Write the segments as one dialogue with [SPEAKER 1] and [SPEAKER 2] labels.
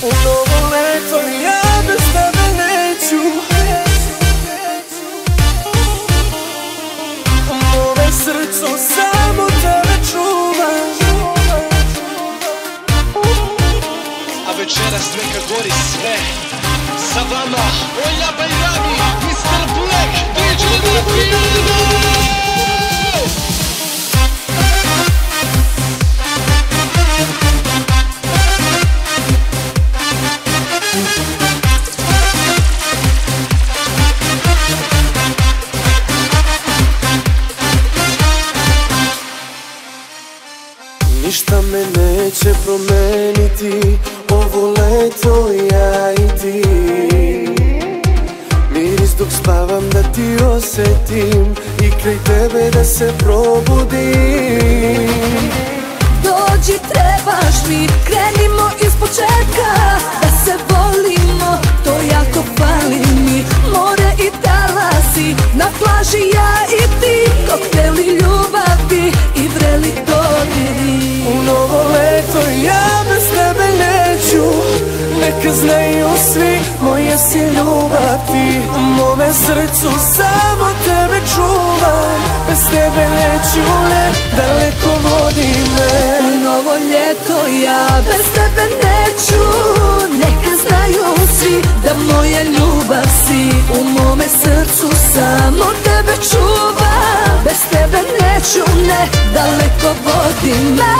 [SPEAKER 1] U novo leto ja bez tebe neću. U mome srcu samo tebe čuvam.
[SPEAKER 2] A večeras neka gori sve. Sa vama Olja Bajrami, Mr. Black, DJ Napijeno.
[SPEAKER 1] Ništa me neće promeniti, ovo leto ja i ti. Miris dok spavam da ti osjetim i kraj tebe da se probudim.
[SPEAKER 3] Dođi, trebaš mi, krenimo iz početka, da se volimo, to jako fali mi. More i talasi, na plaži ja i ti, kokteli ljubavi i vreli dodiri.
[SPEAKER 1] U novo leto ja bez tebe neću, neka znaju svi, moja si ljubav ti. U mome srcu samo tebe čuvam, bez tebe neću, ne, daleko vodi me.
[SPEAKER 3] U novo ljeto ja bez tebe neću, neka znaju svi da moja ljubav si. U mome srcu samo tebe čuvam, bez tebe neću, ne, daleko vodi me.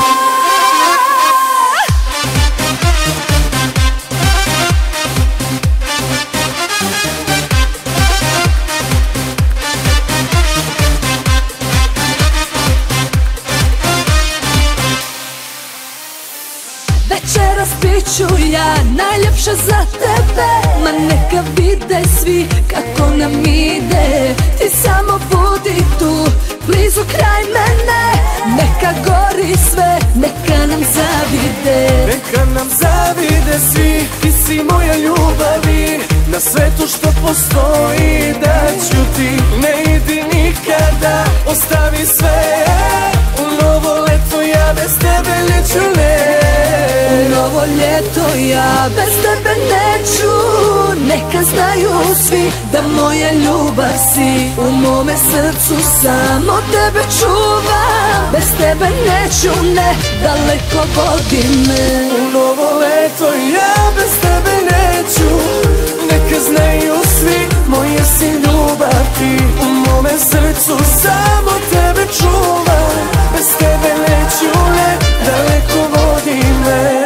[SPEAKER 3] Večeras piću ja najljepša za tebe, ma neka vide svi kako nam ide. Ti samo budi tu, blizu kraj mene, neka gori sve, neka nam zavide.
[SPEAKER 1] Neka nam zavide svi, ti si moja ljubavi, na svetu što postoji daću ti. Ne idi nikada, ostavi sve, u novo leto ja bez tebe neću, ne.
[SPEAKER 3] U novo ljeto ja bez tebe neću, neka znaju svi da moja ljubav si. U mome srcu samo tebe čuvam, bez tebe neću, ne, daleko vodi me.
[SPEAKER 1] U novo leto ja bez tebe neću, neka znaju svi, moja si ljubav ti. U mome srcu samo tebe čuvam, bez tebe neću, ne, daleko vodi me.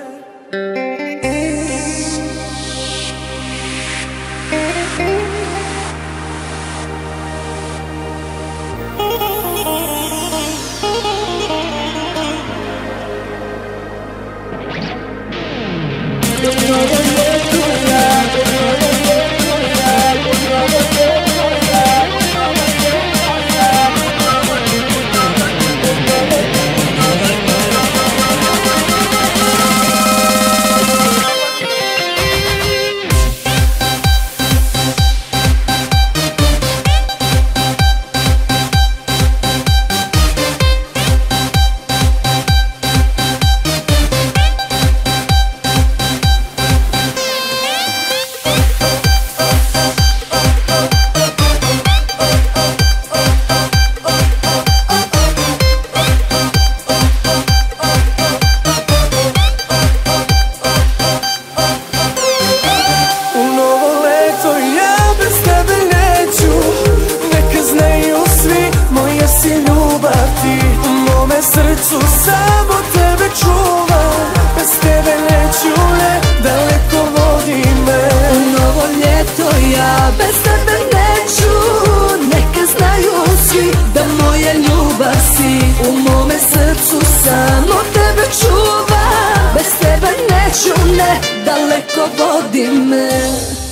[SPEAKER 1] Srcu samo tebe čuvam, bez tebe neću, ne, daleko vodi me.
[SPEAKER 3] U novo ljeto ja bez tebe neću, neka znaju svi da moja ljubav si. U mome srcu samo tebe čuvam, bez tebe neću, ne, daleko vodi me.